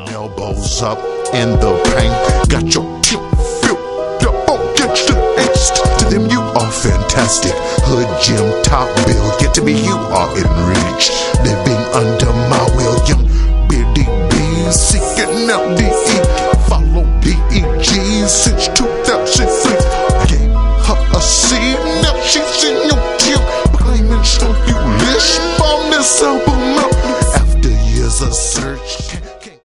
Elbows up in the paint. Got your tip filled up on get to the east. To them you are fantastic. Hood gym, top bill. Get to me, you are enriched. Living under my will. Young Biddy B, seeking out DE. Follow DEG since 2003. Gave her a C, now she's in